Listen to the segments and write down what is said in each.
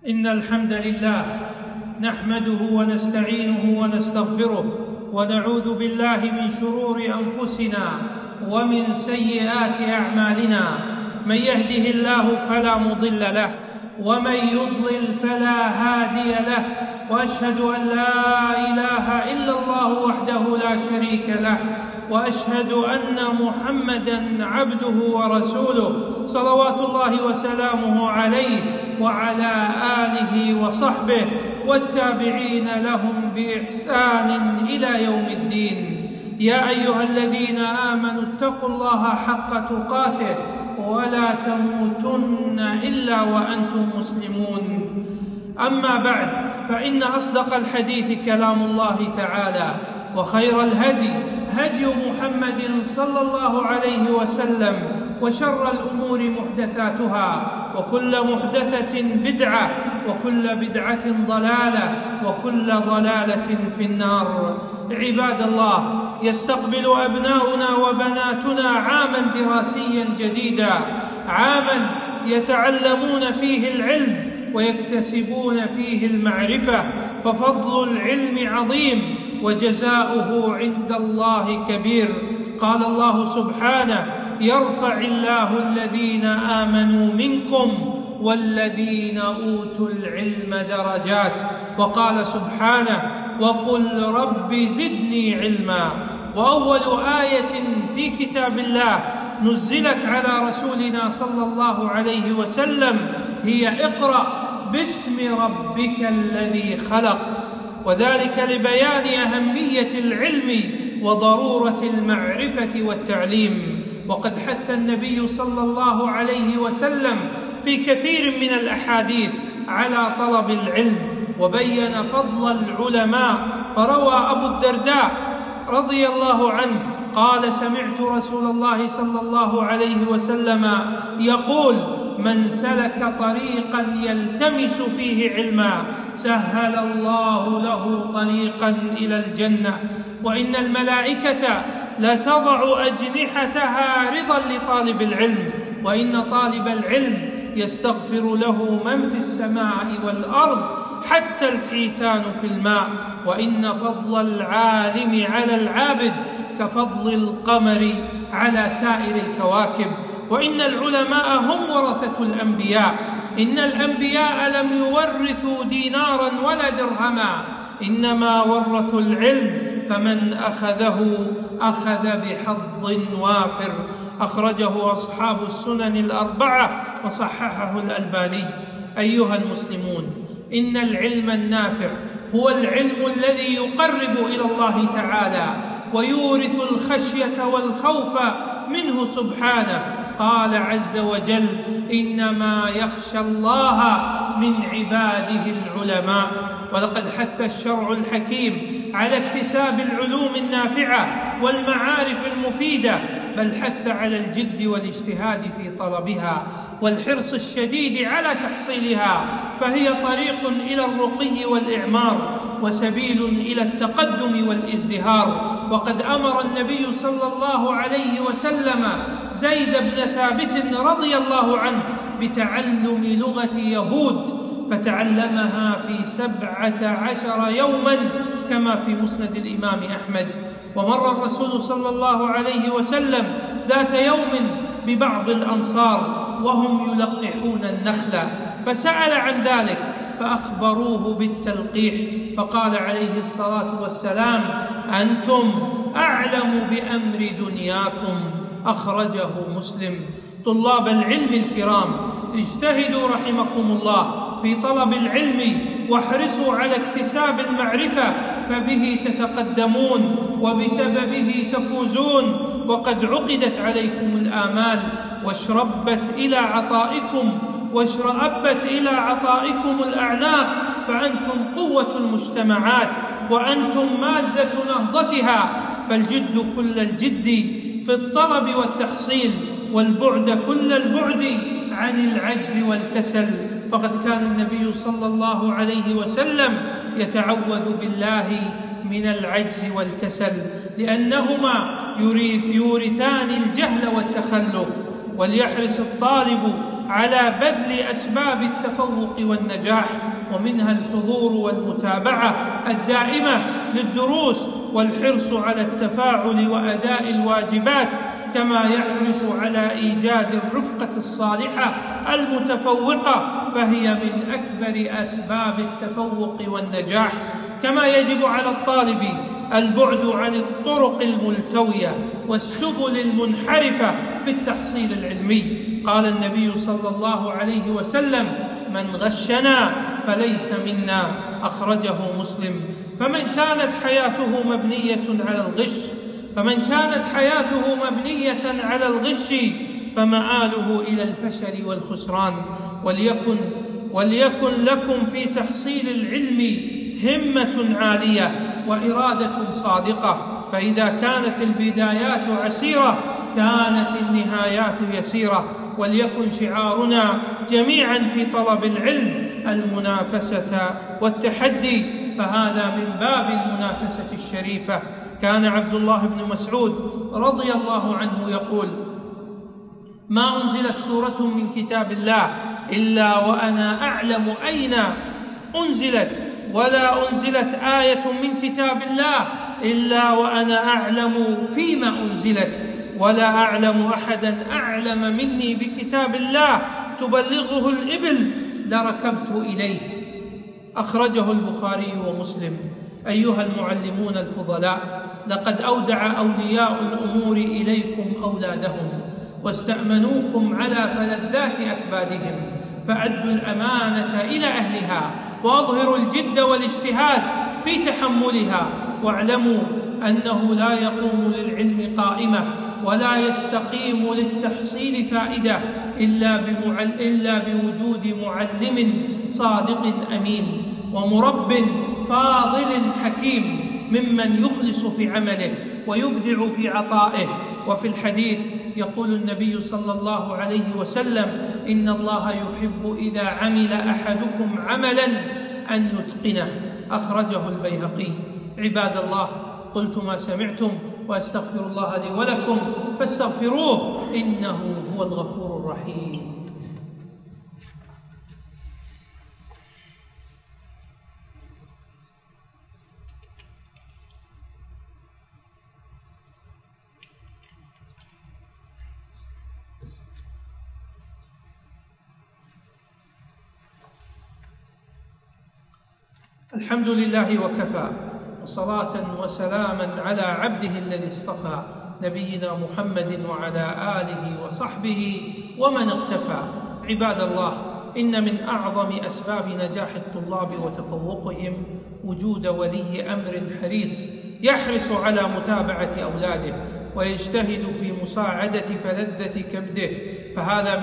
إن الحمد لله نحمده ونستعينه ونستغفره ونعوذ بالله من شرور أنفسنا ومن سيئات أعمالنا. من يهده الله فلا مضل له ومن يضلل فلا هادي له، وأشهد أن لا إله إلا الله وحده لا شريك له، وأشهد أن محمدًا عبده ورسوله صلوات الله وسلامه عليه وعلى آله وصحبه والتابعين لهم بإحسان إلى يوم الدين. يا أيها الذين آمنوا اتقوا الله حق تقاته ولا تموتن إلا وأنتم مسلمون. أما بعد، فإن أصدق الحديث كلام الله تعالى، وخير الهدي هدي محمد صلى الله عليه وسلم، وشر الأمور محدثاتها، وكل محدثة بدعة، وكل بدعة ضلالة، وكل ضلالة في النار. عباد الله، يستقبل أبناؤنا وبناتنا عاما دراسيا جديدا، عاما يتعلمون فيه العلم ويكتسبون فيه المعرفة، ففضل العلم عظيم وجزاؤه عند الله كبير. قال الله سبحانه: يرفع الله الذين آمنوا منكم والذين أوتوا العلم درجات. وقال سبحانه: وقل رب زدني علما. وأول آية في كتاب الله نزلت على رسولنا صلى الله عليه وسلم هي: اقرأ باسم ربك الذي خلق، وذلك لبيان أهمية العلم وضرورة المعرفة والتعليم. وقد حث النبي صلى الله عليه وسلم في كثير من الأحاديث على طلب العلم، وبين فضل العلماء. فروى أبو الدرداء رضي الله عنه قال: سمعت رسول الله صلى الله عليه وسلم يقول: من سلك طريقا يلتمس فيه علما سهل الله له طريقا إلى الجنة، وإن الملائكة لتضع أجنحتها رضا لطالب العلم، وإن طالب العلم يستغفر له من في السماء والأرض حتى الحيتان في الماء، وإن فضل العالم على العابد كفضل القمر على سائر الكواكب، وإن العلماء هم ورثة الأنبياء. إن الأنبياء لم يورثوا دينارا ولا درهما، إنما ورثوا العلم، فمن أخذه أخذ بحظ وافر. أخرجه أصحاب السنن الأربعة وصححه الألباني. أيها المسلمون، إن العلم النافع هو العلم الذي يقرب إلى الله تعالى ويورث الخشية والخوف منه سبحانه. قال عز وجل: إنما يخشى الله من عباده العلماء. ولقد حث الشرع الحكيم على اكتساب العلوم النافعة والمعارف المفيدة، بل حث على الجد والاجتهاد في طلبها والحرص الشديد على تحصيلها، فهي طريق إلى الرقي والإعمار وسبيل إلى التقدم والازدهار. وقد أمر النبي صلى الله عليه وسلم زيد بن ثابت رضي الله عنه بتعلم لغة يهود، فتعلمها في 17 يوما كما في مسند الإمام أحمد. ومر الرسول صلى الله عليه وسلم ذات يوم ببعض الأنصار وهم يلقحون النخل، فسأل عن ذلك فأخبروه بالتلقيح، فقال عليه الصلاة والسلام: أنتم أعلم بأمر دنياكم. أخرجه مسلم. طلاب العلم الكرام، اجتهدوا رحمكم الله في طلب العلم، واحرصوا على اكتساب المعرفة، فبه تتقدمون وبسببه تفوزون. وقد عقدت عليكم الآمال واشربت إلى عطائكم الأعناق، فأنتم قوة المجتمعات وأنتم مادة نهضتها. فالجد كل الجد في الطلب والتحصيل، والبعد كل البعد عن العجز والكسل. فقد كان النبي صلى الله عليه وسلم يتعوذ بالله من العجز والكسل، لأنهما يورثان الجهل والتخلف. وليحرص الطالب على بذل أسباب التفوق والنجاح، ومنها الحضور والمتابعة الدائمة للدروس والحرص على التفاعل وأداء الواجبات، كما يحرص على إيجاد الرفقة الصالحة المتفوقة، فهي من أكبر أسباب التفوق والنجاح. كما يجب على الطالب البعد عن الطرق الملتوية والسبل المنحرفة في التحصيل العلمي. قال النبي صلى الله عليه وسلم: من غشنا فليس منا، أخرجه مسلم. فمن كانت حياته مبنية على الغش فمآله إلى الفشل والخسران. وليكن لكم في تحصيل العلم همة عالية وإرادة صادقة، فإذا كانت البدايات عسيرة كانت النهايات يسيرة. وليكن شعارنا جميعا في طلب العلم المنافسة والتحدي، فهذا من باب المنافسة الشريفة. كان عبد الله بن مسعود رضي الله عنه يقول: ما أنزلت سورة من كتاب الله إلا وأنا أعلم أين أنزلت، ولا أنزلت آية من كتاب الله إلا وأنا أعلم فيما أنزلت، ولا أعلم أحدا أعلم مني بكتاب الله تبلغه الإبل لركبت إليه. أخرجه البخاري ومسلم. أيها المعلمون الفضلاء، لقد أودع أولياء الأمور إليكم أولادهم واستأمنوكم على فلذات أكبادهم، فأدوا الأمانة إلى أهلها وأظهروا الجد والاجتهاد في تحملها، واعلموا أنه لا يقوم للعلم قائمة ولا يستقيم للتحصيل فائدة إلا بوجود معلم صادق أمين ومرب فاضل حكيم ممن يخلص في عمله ويبدع في عطائه. وفي الحديث يقول النبي صلى الله عليه وسلم: إن الله يحب إذا عمل أحدكم عملا أن يتقنه. أخرجه البيهقي. عباد الله، قلت ما سمعتم وأستغفر الله لي ولكم فاستغفروه إنه هو الغفور الرحيم. الحمد لله وكفى، وصلاة وسلاما على عبده الذي اصطفى، نبينا محمد وعلى آله وصحبه ومن اقتفى. عباد الله، إن من أعظم أسباب نجاح الطلاب وتفوقهم وجود ولي أمر حريص يحرص على متابعة أولاده ويجتهد في مساعدة فلذة كبده، فهذا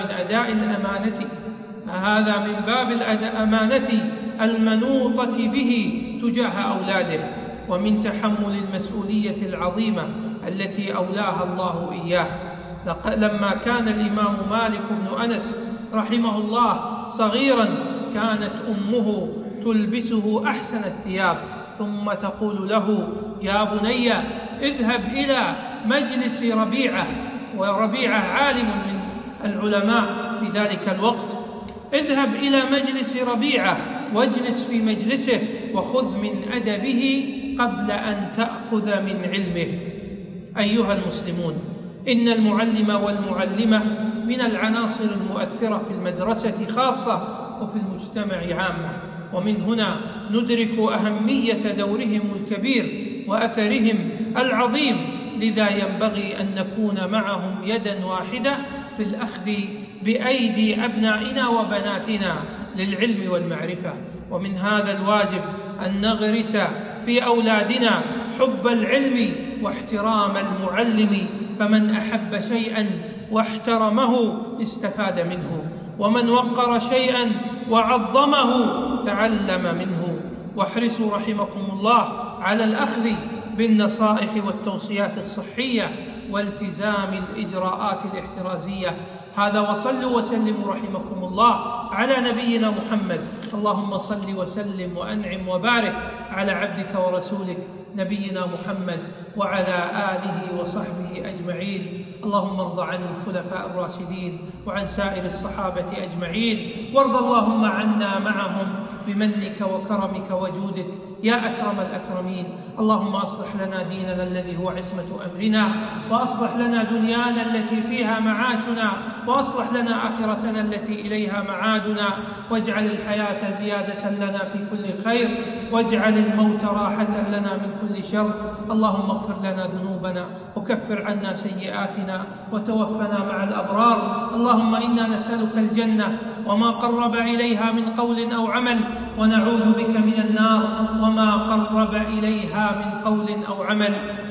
من باب الأمانة المنوطة به تجاه أولاده، ومن تحمل المسؤولية العظيمة التي أولاها الله إياه. لما كان الإمام مالك بن أنس رحمه الله صغيرا، كانت أمه تلبسه أحسن الثياب ثم تقول له: يا بني اذهب إلى مجلس ربيعة، وربيعة عالم من العلماء في ذلك الوقت، اذهب إلى مجلس ربيعة واجلس في مجلسه وخذ من أدبه قبل أن تأخذ من علمه. أيها المسلمون، إن المعلم والمعلمة من العناصر المؤثرة في المدرسة خاصة وفي المجتمع عامة، ومن هنا ندرك أهمية دورهم الكبير وأثرهم العظيم، لذا ينبغي أن نكون معهم يدا واحدة في الأخذ بأيدي أبنائنا وبناتنا للعلم والمعرفة. ومن هذا الواجب أن نغرس في أولادنا حب العلم واحترام المعلم، فمن أحب شيئا واحترمه استفاد منه، ومن وقر شيئا وعظمه تعلم منه. واحرصوا رحمكم الله على الأخذ بالنصائح والتوصيات الصحية والتزام الإجراءات الاحترازية. هذا، وصلوا وسلموا رحمكم الله على نبينا محمد. اللهم صل وسلم وأنعم وبارك على عبدك ورسولك نبينا محمد وعلى آله وصحبه أجمعين. اللهم ارض عن الخلفاء الراشدين وعن سائر الصحابة أجمعين، وارض اللهم عنا معهم بمنك وكرمك وجودك يا أكرم الأكرمين. اللهم أصلح لنا ديننا الذي هو عصمة أمرنا، وأصلح لنا دنيانا التي فيها معاشنا، وأصلح لنا آخرتنا التي إليها معادنا، واجعل الحياة زيادة لنا في كل خير، واجعل الموت راحة لنا من كل شر. اللهم اغفر لنا ذنوبنا وكفر عنا سيئاتنا وتوفنا مع الأبرار. اللهم إنا نسألك الجنة وما قرب إليها من قول أو عمل، ونعوذ بك من النار وما قرب إليها من قول أو عمل.